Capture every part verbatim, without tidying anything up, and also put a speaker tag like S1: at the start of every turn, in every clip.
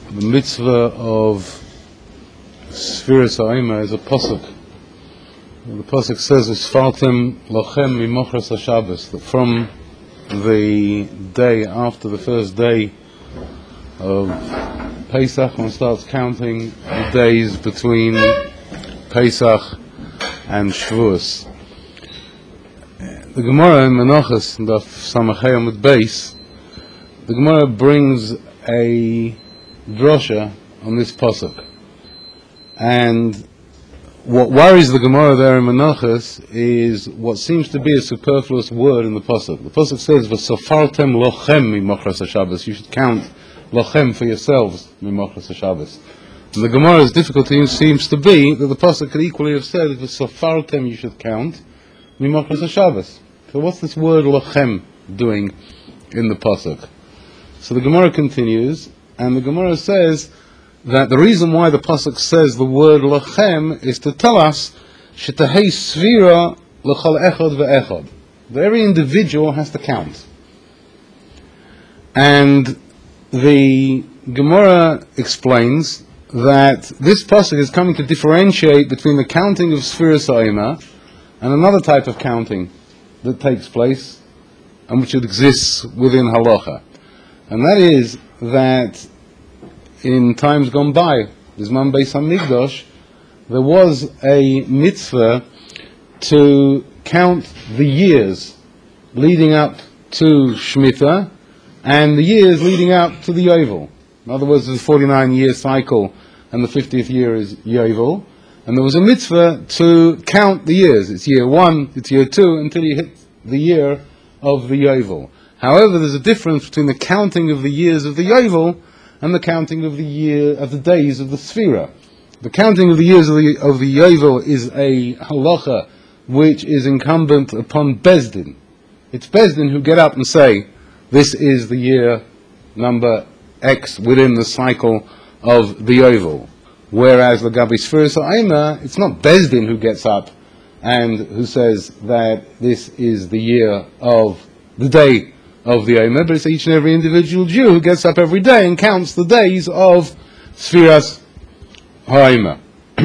S1: the mitzvah of Sfiras Ha'ima is a pasuk. The pasuk says, "Usfartem lochem mimochras haShabbos," that from the day after the first day of Pesach, one starts counting the days between Pesach and Shavuos. The Gemara in Menachos, Daf Samachay Amud Beis, the Gemara brings a drosha on this pasuk, and what worries the Gemara there in Menachos is what seems to be a superfluous word in the pasuk. The pasuk says, "V'sofartem lochem mimochras haShabbos." You should count lochem for yourselves mimochras haShabbos. And the Gemara's difficulty seems to be that the pasuk could equally have said, "V'sofartem," you should count mimochras haShabbos. So what's this word lochem doing in the pasuk? So the Gemara continues, and the Gemara says that the reason why the pasuk says the word lochem is to tell us shetahei svira l'chol echad ve'echad, that every individual has to count. And the Gemara explains that this pasuk is coming to differentiate between the counting of Sfiras Ha'ima and another type of counting that takes place and which exists within halacha. And that is that in times gone by, Bisman Beis Hamikdash, there was a mitzvah to count the years leading up to Shemitah and the years leading up to the Yovel. In other words, there's a forty-nine year cycle and the fiftieth year is Yovel. And there was a mitzvah to count the years. It's year one, it's year two, until you hit the year of the Yovel. However, there's a difference between the counting of the years of the Yovel and the counting of the year of the days of the Sfira. The counting of the years of the of the Yovel is a halacha which is incumbent upon Bezdin. It's Bezdin who get up and say, this is the year number X within the cycle of the Yovel. Whereas the Gabi Sfiras Ha'ima, it's not Bezdin who gets up and who says that this is the year of the day of the Omer, but it's each and every individual Jew who gets up every day and counts the days of Sfiras Ha'ima.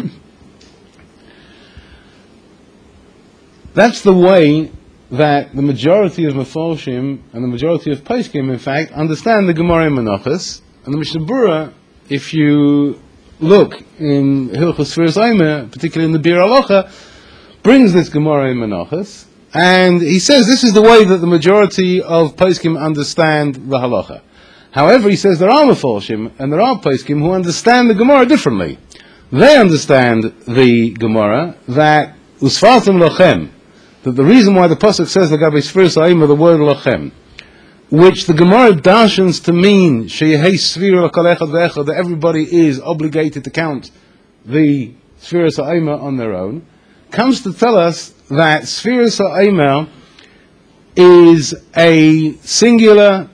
S1: That's the way that the majority of Mefarshim and the majority of Poskim, in fact, understand the Gemara in Menachos. And the Mishnah Berurah, if you look in Hilchos Sfiras Ha'ima, particularly in the Bir Halacha, brings this Gemara in Menachos, and he says this is the way that the majority of Poskim understand the halacha. However, he says there are Mefarshim and there are Poskim who understand the Gemara differently. They understand the Gemara that Usfartem lochem, that the reason why the pasuk says the Gabi Sfiras Ha'ima, the word lochem, which the Gemara darshans to mean sheyehei svira l'kol echad ve'echad, that everybody is obligated to count the Sfiras Ha'ima on their own, comes to tell us that Sfiras Ha'ima is a singular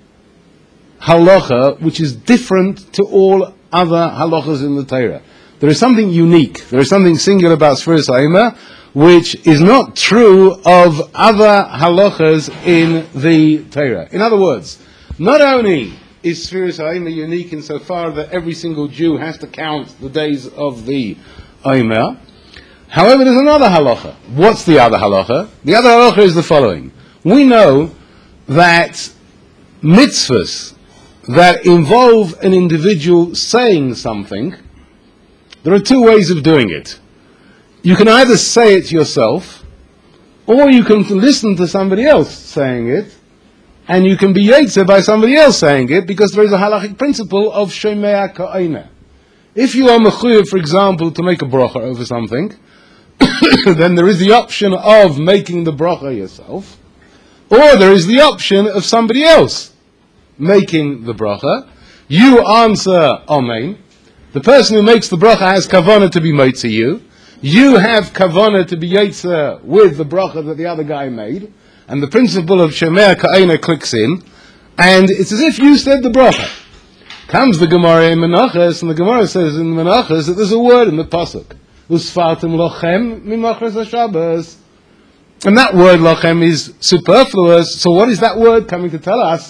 S1: halacha which is different to all other halachas in the Torah. There is something unique, there is something singular about Sfiras Ha'ima which is not true of other halachas in the Torah. In other words, not only is Sfiras Ha'ima unique insofar that every single Jew has to count the days of the Omer, however, there's another halacha. What's the other halacha? The other halacha is the following. We know that mitzvahs that involve an individual saying something, there are two ways of doing it. You can either say it yourself, or you can listen to somebody else saying it, and you can be yetzer by somebody else saying it, because there is a halachic principle of shomea ka'omer. If you are mechuyev, for example, to make a bracha over something, then there is the option of making the bracha yourself, or there is the option of somebody else making the bracha. You answer Amen. The person who makes the bracha has kavanah to be motzi you. You have kavanah to be yetzer with the bracha that the other guy made, and the principle of shomea ka'omer clicks in, and it's as if you said the bracha. Comes the Gemara in Menachos, and the Gemara says in Menachos that there's a word in the pasuk. Usfartem lochem mimochras haShabbos. And that word lochem is superfluous. So what is that word coming to tell us?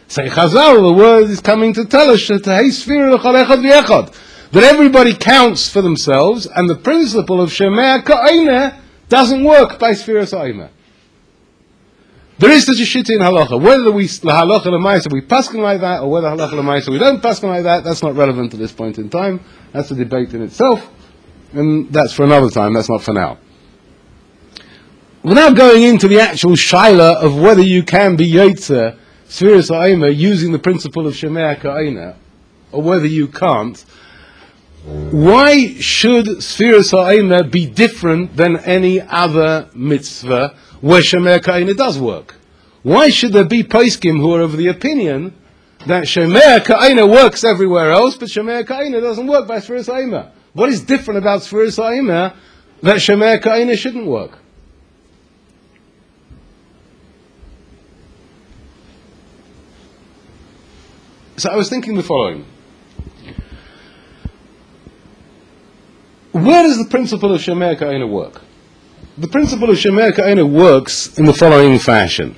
S1: Say Chazal, the word is coming to tell us that that everybody counts for themselves, and the principle of Shemea Ka'ineh doesn't work by Sfiras Ha'imah. There is such a shit in halacha. Whether we halacha l'maisa we paskin like that, or whether halacha l'maisa we don't paskin like that, that's not relevant at this point in time. That's a debate in itself, and that's for another time. That's not for now. Without going into the actual shaila of whether you can be yotzer Sfiras Ha'imah using the principle of Shemea Ka'ineh, or whether you can't, why should Sfiras Ha'imah be different than any other mitzvah where Shemea Ka'ineh does work? Why should there be poskim who are of the opinion that Shemea Ka'ineh works everywhere else, but Shemea Ka'ineh doesn't work by Sfiras Ha'imah? What is different about Sfiras Ha'imah that Shemea Ka'ineh shouldn't work? So I was thinking the following. Where does the principle of Shemea Ka'ineh work? The principle of Shemea Ka'ineh works in the following fashion.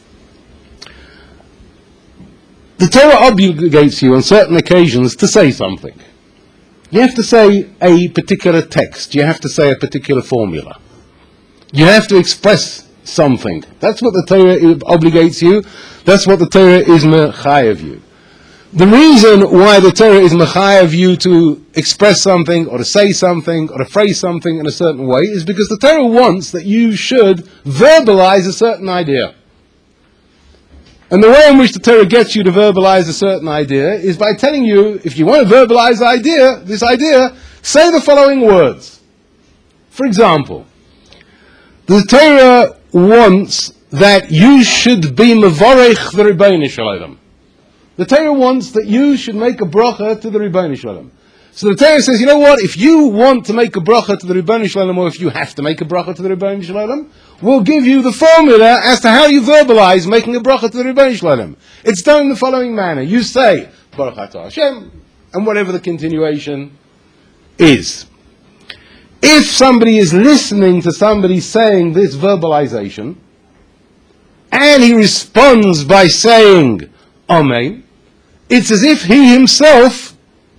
S1: The Torah obligates you on certain occasions to say something. You have to say a particular text. You have to say a particular formula. You have to express something. That's what the Torah obligates you. That's what the Torah is mechayev you. The reason why the Torah is mechayev you to express something, or to say something, or to phrase something in a certain way, is because the Torah wants that you should verbalize a certain idea. And the way in which the Torah gets you to verbalize a certain idea is by telling you, if you want to verbalize the idea, this idea, say the following words. For example, the Torah wants that you should be mevarech the Ribbono Shel Olam. The Torah wants that you should make a bracha to the Ribbono Shel Olam. So the Torah says, you know what, if you want to make a bracha to the Ribbono Shel Olam, or if you have to make a bracha to the Ribbono Shel Olam, we'll give you the formula as to how you verbalize making a bracha to the Ribbono Shel Olam. It's done in the following manner. You say, Baruch Atah Hashem, and whatever the continuation is. If somebody is listening to somebody saying this verbalization, and he responds by saying, Amen, it's as if he himself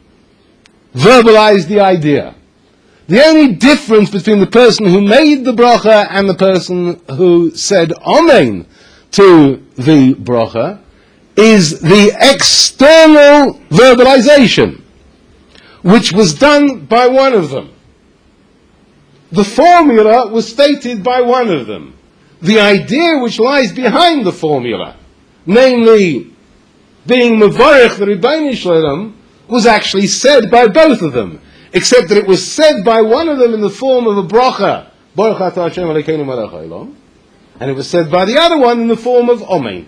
S1: verbalized the idea. The only difference between the person who made the bracha and the person who said Amen to the bracha is the external verbalization, which was done by one of them. The formula was stated by one of them. The idea which lies behind the formula, namely being mevarech the Ribbono Shel Olam, was actually said by both of them, except that it was said by one of them in the form of a bracha, Baruch Atah Hashem Elokeinu Melech Haolam, and it was said by the other one in the form of Amen.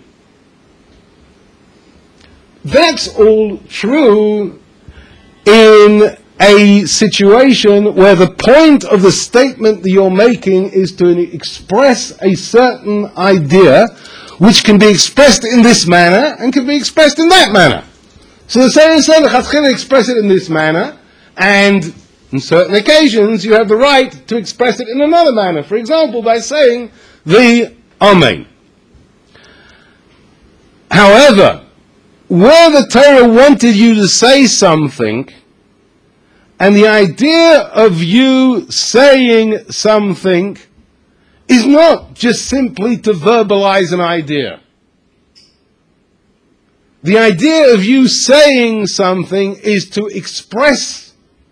S1: That's all true in a situation where the point of the statement that you're making is to express a certain idea, which can be expressed in this manner and can be expressed in that manner. So the Torah says, "Lechatchila express it in this manner," and on certain occasions you have the right to express it in another manner. For example, by saying the Amen. However, where the Torah wanted you to say something, and the idea of you saying something is not just simply to verbalize an idea. The idea of you saying something is to express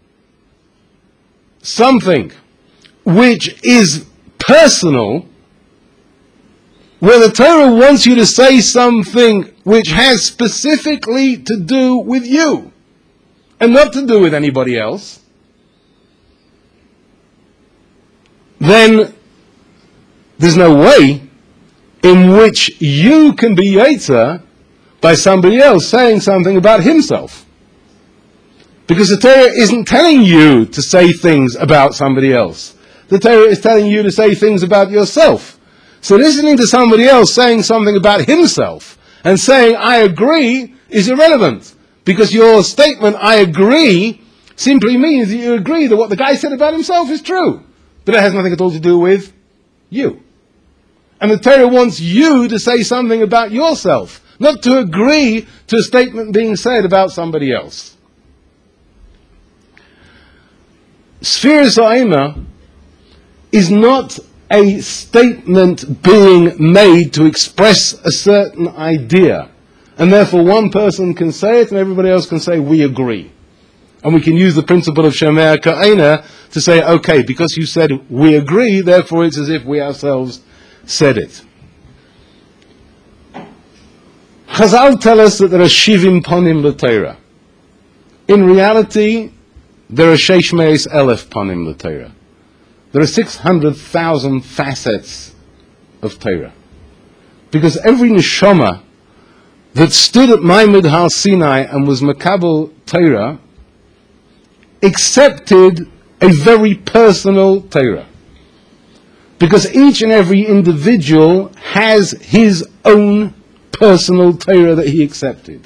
S1: something which is personal, where the Torah wants you to say something which has specifically to do with you and not to do with anybody else. Then there's no way in which you can be yotzer by somebody else saying something about himself. Because the Torah isn't telling you to say things about somebody else. The Torah is telling you to say things about yourself. So listening to somebody else saying something about himself and saying, I agree, is irrelevant. Because your statement, I agree, simply means that you agree that what the guy said about himself is true. But it has nothing at all to do with you. And the Torah wants you to say something about yourself, not to agree to a statement being said about somebody else. Sfiras Ha'ima is not a statement being made to express a certain idea, and therefore one person can say it and everybody else can say, we agree. And we can use the principle of Shemea Ka'ena to say, okay, because you said we agree, therefore it's as if we ourselves said it. Chazal tell us that there are Shivim Ponim L'Torah. In reality, there are Sheish Meis Elef Ponim L'Torah. There are six hundred thousand facets of Torah. Because every neshama that stood at Maimad Har Sinai and was Makabel Torah accepted a very personal Torah. Because each and every individual has his own personal Torah that he accepted.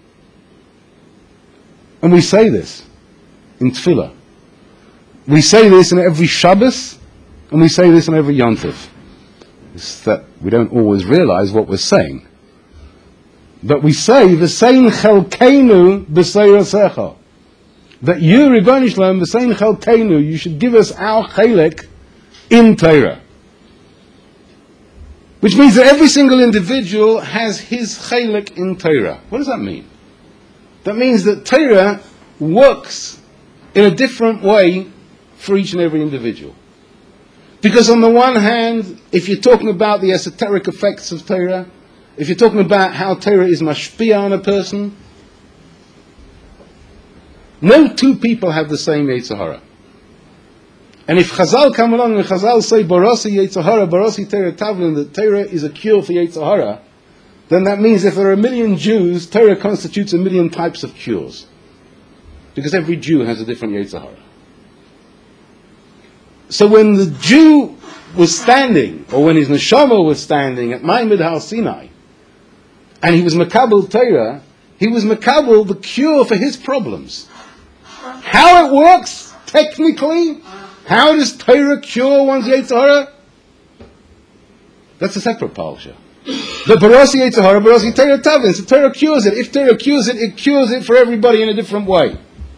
S1: And we say this in Tefillah. We say this in every Shabbos, and we say this in every Yom Tov. It's that we don't always realize what we're saying. But we say, V'sein chelkeinu b'seir secha. That you, Ribbon Shalom, V'sein chelkeinu, you should give us our chelek in Torah. Which means that every single individual has his chelek in Torah. What does that mean? That means that Torah works in a different way for each and every individual. Because on the one hand, if you're talking about the esoteric effects of Torah, if you're talking about how Torah is mashpia on a person, no two people have the same Yetzer Hara. And if Chazal come along and Chazal say, Barasi Yetzer Hara, Barasi Torah Tavlin, that Torah is a cure for Yetzer Hara, then that means if there are a million Jews, Torah constitutes a million types of cures. Because every Jew has a different Yetzer Hara. So when the Jew was standing, or when his neshama was standing at Maimad Har Sinai, and he was Makabel Torah, he was Makabel the cure for his problems. How it works, technically, how does Torah cure one's Yetzer Hara? That's a separate parasha. The Barasi Yetzer Hara, Barasi Torah Tavlin, so Torah cures it. If Torah cures it, it cures it for everybody in a different way.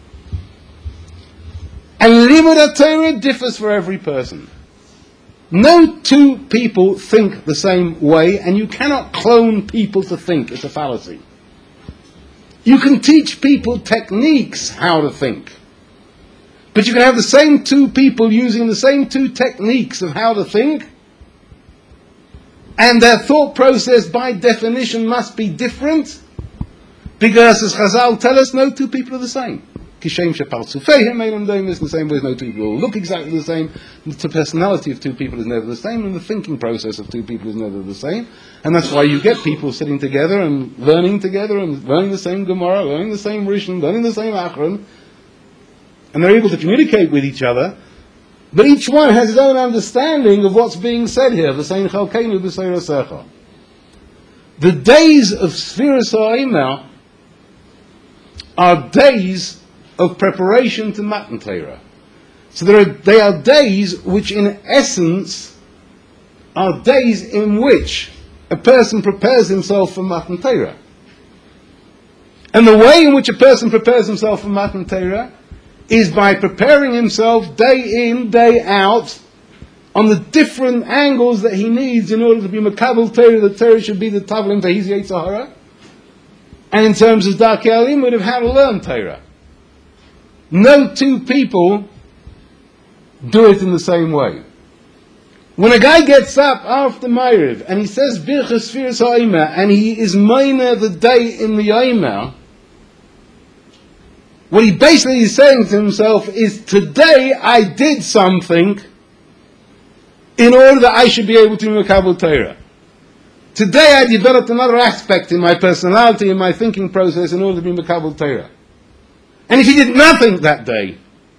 S1: And Limud Torah differs for every person. No two people think the same way, and you cannot clone people to think. It's a fallacy. You can teach people techniques how to think. But you can have the same two people using the same two techniques of how to think, and their thought process by definition must be different, because as Chazal tell us, no two people are the same. Kishem shepartzufeihem eilam doim, in the same way as no two people look exactly the same. The personality of two people is never the same, and the thinking process of two people is never the same. And that's why you get people sitting together and learning together and learning the same Gemara, learning the same Rishon, learning the same Achron, and they're able to communicate with each other, but each one has his own understanding of what's being said here. V'sein chelkeinu b'seir secha. The days of Sfiras Ha'ima are days of preparation to Matan Torah. So there are, they are days which in essence are days in which a person prepares himself for Matan Torah. And the way in which a person prepares himself for Matan Torah is by preparing himself day in, day out, on the different angles that he needs in order to be Makabel Torah. The Torah should be the Tavlin for his Yetzer Hara. And in terms of Darkei Alimud, of how to learn Torah. No two people do it in the same way. When a guy gets up after Ma'ariv and he says Birchas Sfiras Ha'ima and he is Meiner the day in the Yoma, what he basically is saying to himself is, today I did something in order that I should be able to be Makabel Torah. Today I developed another aspect in my personality, in my thinking process, in order to be Makabel Torah. And if he did nothing that day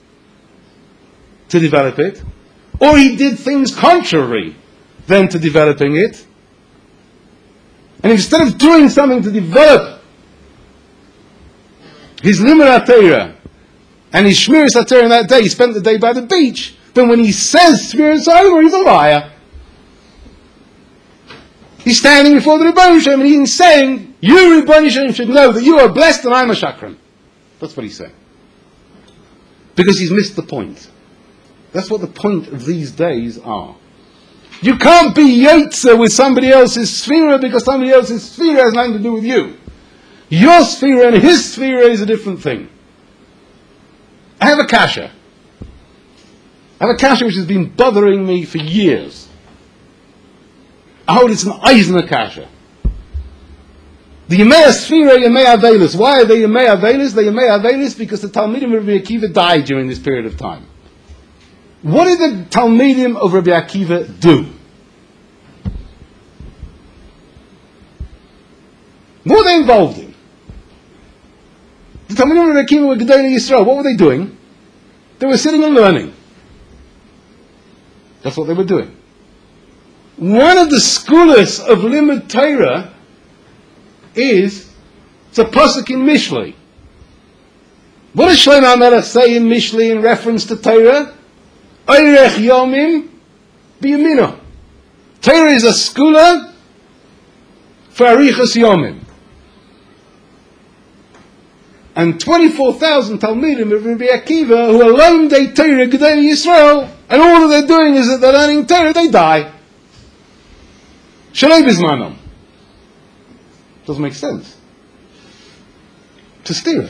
S1: to develop it, or he did things contrary then to developing it, and instead of doing something to develop his Limud Torah and his Shmiras HaTorah in that day, he spent the day by the beach, then when he says Sfiras Ha'ima, he's a liar. He's standing before the Rebbeinu Shem and he's saying You, Ribono Shel Olam, should know that you are blessed and I'm a shakran. That's what he's saying. Because he's missed the point. That's what the point of these days are. You can't be Yotze with somebody else's Sphira because somebody else's Sphira has nothing to do with you. Your Sphira and his Sphira is a different thing. I have a kasha. I have a kasha which has been bothering me for years. I hold it's an Eisner kasha. The Yemei Sphira, Yemei Avelis. Why are they Yemei Avelis? They're Yemei Avelis because the Talmidim of Rabbi Akiva died during this period of time. What did the Talmidim of Rabbi Akiva do? What were they involved in? The Talmidim of Rabbi Akiva were Gedolei Yisrael. What were they doing? They were sitting and learning. That's what they were doing. One of the scholars of Limud Torah is, it's a pasuk in Mishlei. What does Shlomo HaMelech say in Mishlei in reference to Torah? Oirech Yomim B'Yamino. Torah is a scholar for Arichas Yomim. And twenty-four thousand Talmidim of Rabbi Akiva who are alone they Torah Gedolei Yisrael, and all that they're doing is that they're learning Torah, they die. Shalei Bizmanom. Doesn't make sense. To steer.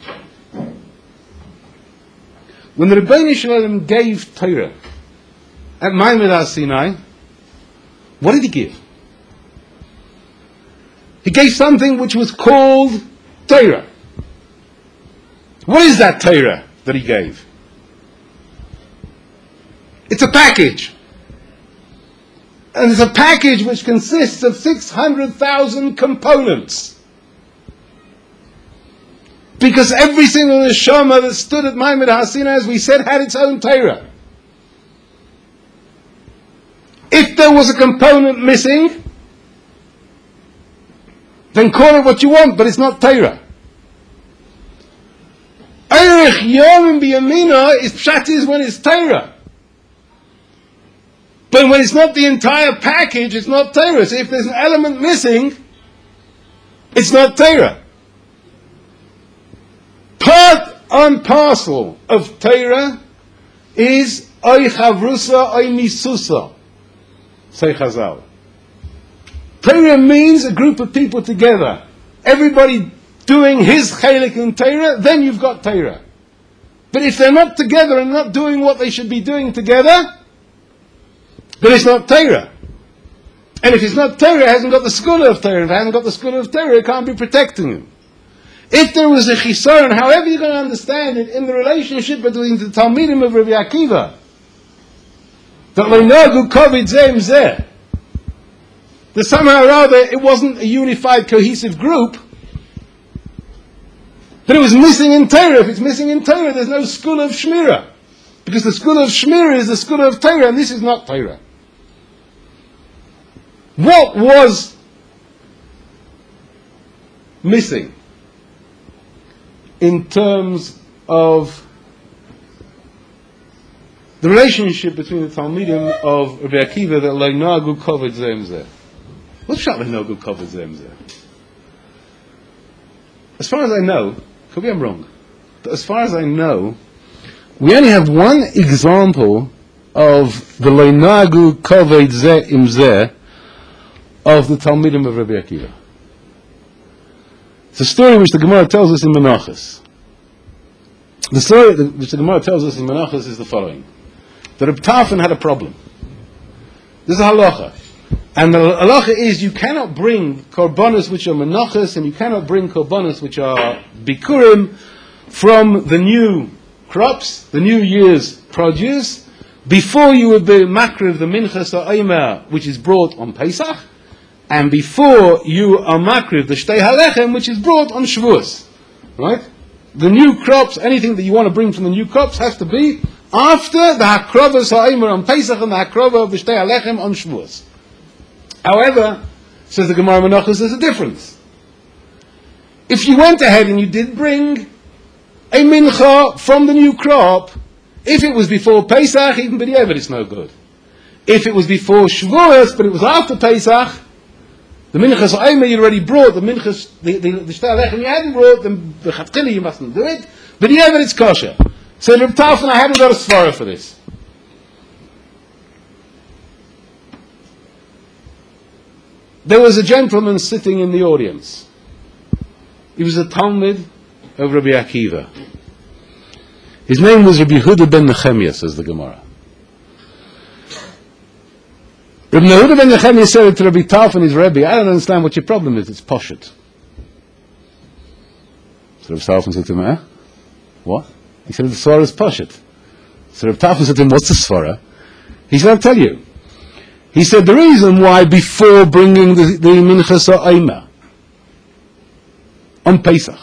S1: When the Ribono Shel Olam gave Torah at Ma'amad Har Sinai, what did he give? He gave something which was called Torah. What is that Torah that he gave? It's a package. And it's a package which consists of six hundred thousand components. Because every single neshama that stood at Ma'amad Har Sinai, as we said, had its own Torah. If there was a component missing, then call it what you want, but it's not Torah. Eirech Yomim B'Yamino is pshat is when it's Torah. But when it's not the entire package, it's not Torah. So if there's an element missing, it's not Torah. Part and parcel of Torah is Oy Chavrusa, Oy Misusa, say Chazal. Torah means a group of people together. Everybody doing his chelik in Torah, then you've got Torah. But if they're not together and not doing what they should be doing together, then it's not Torah. And if it's not Torah, it hasn't got the scholar of Torah. If it hasn't got the scholar of Torah, it can't be protecting him. If there was a chisaron, however you're going to understand it, in the relationship between the Talmidim of Rabbi Akiva, that leinagu kovid zeh im zeh, that somehow or other it wasn't a unified, cohesive group, that it was missing in Torah. If it's missing in Torah, there's no school of Shmirah. Because the school of Shmirah is the school of Torah, and this is not Torah. What was missing in terms of the relationship between the Talmidim of Rabbi Akiva that leinagu kovid zeh im zeh? What's shot leinagu kovid zeh im zeh? As far as I know, could be I'm wrong, but as far as I know, we only have one example of the leinagu kovid zeh im zeh of the Talmidim of Rabbi Akiva. It's a story which the Gemara tells us in Menachos. The story which the Gemara tells us in Menachos is the following: that Reb Tarfon had a problem. There's a halacha, and the halacha is you cannot bring korbanos which are Menachos, and you cannot bring korbanos which are bikurim from the new crops, the new year's produce, before you would be makriv the minchas ha'omer, which is brought on Pesach, and before you are makriv the shtei halechem, which is brought on Shavuos. Right? The new crops, anything that you want to bring from the new crops, has to be after the hakrovas ha'omer on Pesach and the hakrova of the shtei halechem on Shavuos. However, says the Gemara Menachos, there's a difference. If you went ahead and you did bring a mincha from the new crop, if it was before Pesach, even b'diavad it's no good. If it was before Shavuos, but it was after Pesach, The minchas ha'omer you already brought, the minchas, the, the, the shtar lechem you hadn't brought, then the chatchila you mustn't do it, but yeah, but it's kosher. So Reb Tarfon, I hadn't got a svara for this. There was a gentleman sitting in the audience. He was a Talmud of Rabbi Akiva. His name was Rabbi Yehuda ben Nechemia, says the Gemara. Rabbi Yehuda ben Nechemia said to Rabbi Tarfon, his Rebbe, I don't understand what your problem is, it's poshet. So Rabbi Tarfon said to him, eh? What? He said, the svara is poshet. So Rabbi Tarfon said to him, what's the svara? He said, I'll tell you. He said, the reason why before bringing the, the minchas ha'omer on Pesach,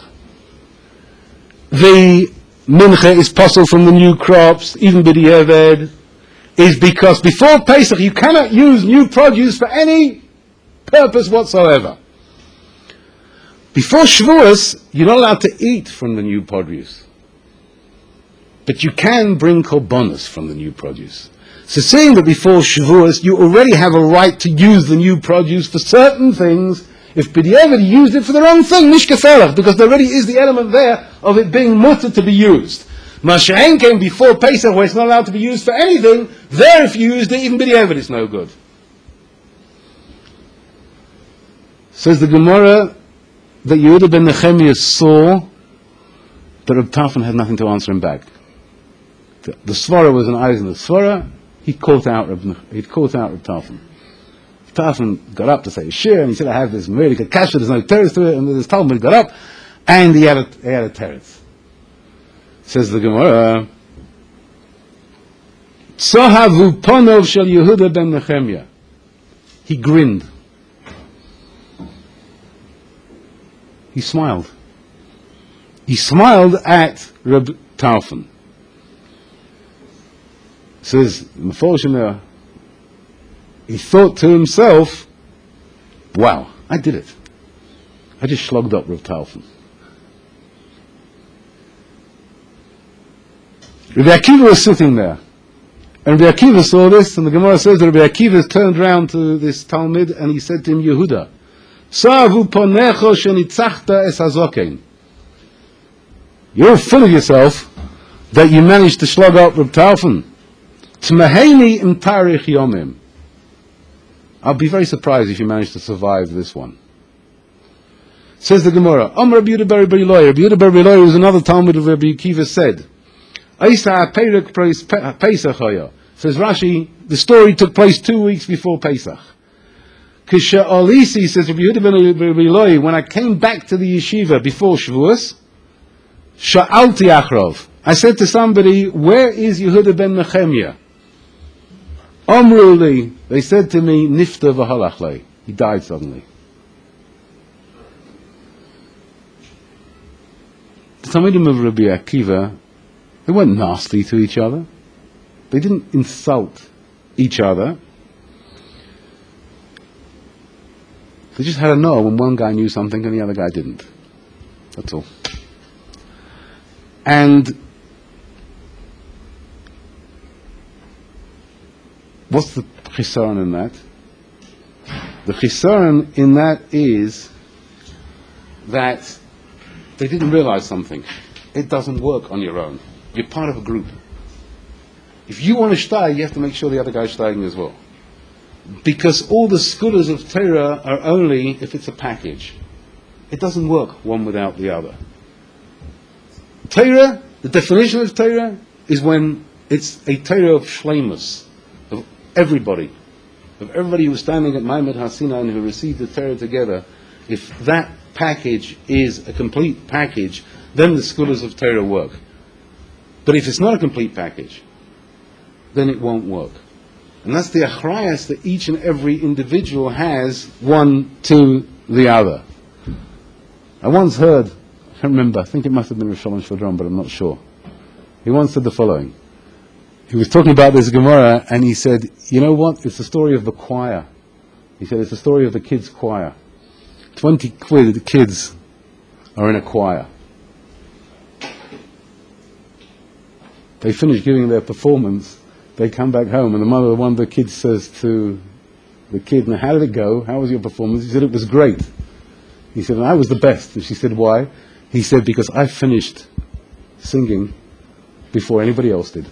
S1: the mincha is possible from the new crops, even b'di'eved, is because before Pesach you cannot use new produce for any purpose whatsoever. Before Shavuos, you're not allowed to eat from the new produce. But you can bring korbanos from the new produce. So saying that before Shavuos, you already have a right to use the new produce for certain things. If b'di'eved used it for the wrong thing, mishkafelach, because there already is the element there of it being mutter to be used. Masha'en came before Pesach, where it's not allowed to be used for anything. There, if you used it, even b'di'eved is no good. Says the Gemara that Yehuda ben Nechemia saw that Reb Tarfon had nothing to answer him back. The, the svara was an eyes in the svara. He caught out Reb, he'd caught out Reb Tarfon. Tarfon got up to say a shir, and he said, I have this merica kasha, there's no teretz to it, and this Talmud got up, and he had a, he had a teretz. Says the Gemara, Tzohavu ponov shel Yehuda ben Nechemia. He grinned. He smiled. He smiled at Reb Tarfon. Says Meforshim, he thought to himself, wow, I did it. I just slugged up Reb Tarfon. Rabbi Akiva was sitting there. And Rabbi Akiva saw this, and the Gemara says that Rabbi Akiva turned round to this Talmud and he said to him, Yehuda, Sa'avu ponecho shenitzachta es hazokein. You're full of yourself that you managed to slug up Reb Tarfon. T'maheni im tarich yomim. I'll be very surprised if you manage to survive this one. Says the Gemara, Om Rabbi Yehuda bar Biloi. Rabbi Yehuda bar Biloi was another Talmud of Rabbi Akiva said, Eisa Perek Pesach Hoya. Says Rashi, the story took place two weeks before Pesach. Kisha Olisi, says Rabbi Yehuda bar Biloi, when I came back to the yeshiva before Shavuos, Sha'alti Achrov. I said to somebody, where is Yehuda ben Nechemia? Omruli, they said to me, Nifta v'halachlei. He died suddenly. The Talmidim of Rabbi Akiva, they weren't nasty to each other. They didn't insult each other. They just had to know when one guy knew something and the other guy didn't. That's all. And what's the chisaron in that? The chisaron in that is that they didn't realize something. It doesn't work on your own. You're part of a group. If you want to shtay, you have to make sure the other guy's shtaying as well. Because all the skulas of Torah are only if it's a package. It doesn't work one without the other. Torah, the definition of Torah is when it's a Torah of shleimus, of everybody, of everybody who was standing at Ma'amad Har Sinai and who received the Torah together. If that package is a complete package, then the skulas of Torah work. But if it's not a complete package, then it won't work. And that's the achrayas that each and every individual has one to the other. I once heard, I can't remember, I think it must have been Rosh Shalom Shvadron, but I'm not sure. He once said the following. He was talking about this Gemara, and he said, you know what, it's the story of the choir. He said, it's the story of the kids' choir. Twenty quid, the kids are in a choir. They finish giving their performance, they come back home, and the mother of one of the kids says to the kid, and how did it go? How was your performance? He said, it was great. He said, and I was the best. And she said, why? He said, because I finished singing before anybody else did.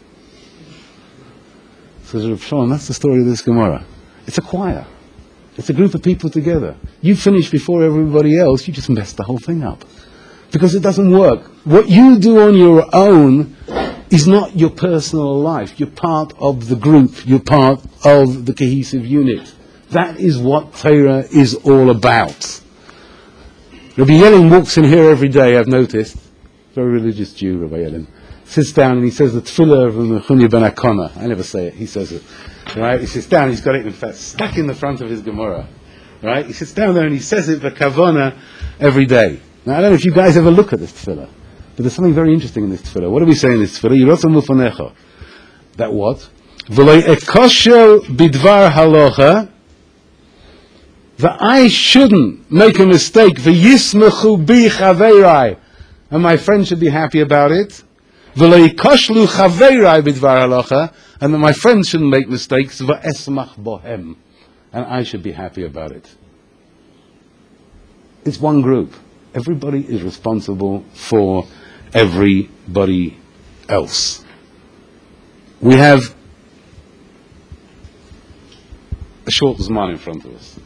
S1: So Rav Shalom, that's the story of this Gemara. It's a choir. It's a group of people together. You finish before everybody else, you just mess the whole thing up. Because it doesn't work. What you do on your own is not your personal life. You're part of the group. You're part of the cohesive unit. That is what Torah is all about. Rabbi Yelin walks in here every day, I've noticed. Very religious Jew, Rabbi Yelin. Sits down and he says the tefillah of Mechunya ben Akona. I never say it, he says it. Right? He sits down, he's got it in fact stuck in the front of his Gemara. Right? He sits down there and he says it for Kavana every day. Now I don't know if you guys ever look at this tefillah, but there's something very interesting in this tefillah. What do we say in this tefillah? Yirotza mufanecha. That what? V'lo ekosher bidvar halacha. That I shouldn't make a mistake. V'yismechu bi chaveirai. And my friend should be happy about it. V'lo yikoshlu chaveirai bidvar halacha. And that my friends shouldn't make mistakes. V'esmach bohem. And I should be happy about it. It's one group. Everybody is responsible for everybody else. We have a short Zman in front of us.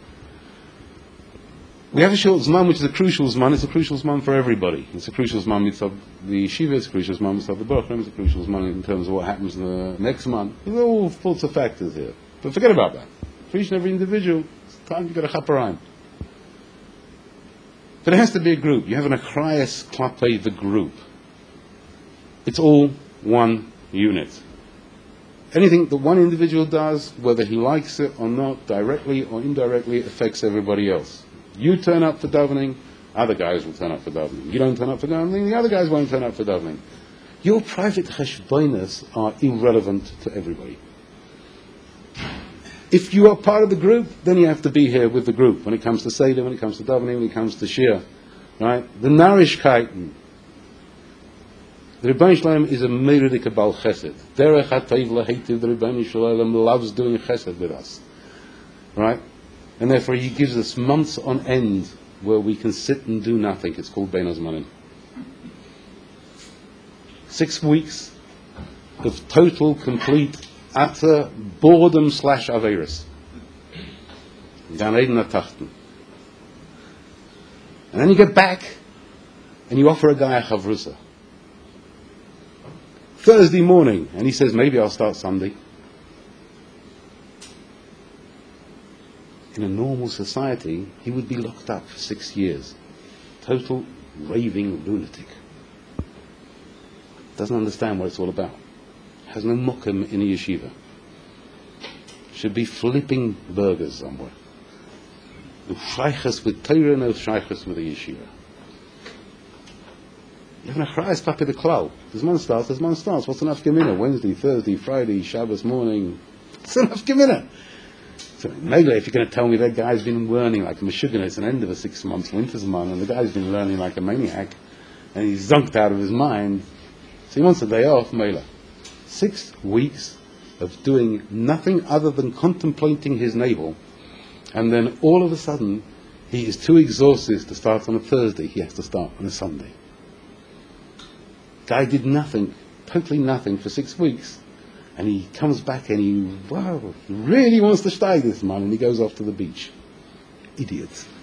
S1: We have a short Zman which is a crucial Zman. It's a crucial Zman for everybody. It's a crucial Zman mitzvah the yeshiva, it's a crucial Zman mitzvah the Baruch Shem, it's a crucial Zman in terms of what happens in the next month. There's all sorts of factors here. But forget about that. For each and every individual, it's time to get a chaparayim. But it has to be a group. You have an achrayas klape the group. It's all one unit. Anything that one individual does, whether he likes it or not, directly or indirectly, affects everybody else. You turn up for davening, other guys will turn up for davening. You don't turn up for davening, the other guys won't turn up for davening. Your private cheshbonos are irrelevant to everybody. If you are part of the group, then you have to be here with the group. When it comes to Seder, when it comes to davening, when it comes to Shir, right? The Narishkeiten. The Rebbeinu Shalom is a Meridika Bal Chesed. Derech HaTeiv Lahetiv, the Rebbeinu Shalom loves doing Chesed with us, right? And therefore he gives us months on end where we can sit and do nothing. It's called Bein Hazmanim. Six weeks of total, complete, utter boredom slash Averis. Gan Eden Atachten. And then you get back and you offer a guy a chavrusa. Thursday morning, and he says, maybe I'll start Sunday. In a normal society, he would be locked up for six years. Total raving lunatic. Doesn't understand what it's all about. Has no mokum in a yeshiva. Should be flipping burgers somewhere. No shaychus with Torah, no shaychus with a yeshiva. You have an achrayas klape the klal. There's one starts, there's one starts. What's enough gemina? Wednesday, Thursday, Friday, Shabbos morning. It's enough gemina. So maybe if you're going to tell me that guy's been learning like a meshuggah, it's an end of a six months winter's month, and the guy's been learning like a maniac, and he's zonked out of his mind, so he wants a day off, Mela. Six weeks of doing nothing other than contemplating his navel, and then all of a sudden he is too exhausted to start on a Thursday. He has to start on a Sunday. Guy did nothing, totally nothing for six weeks, and he comes back and he, wow, he really wants to stay this man, and he goes off to the beach. Idiots.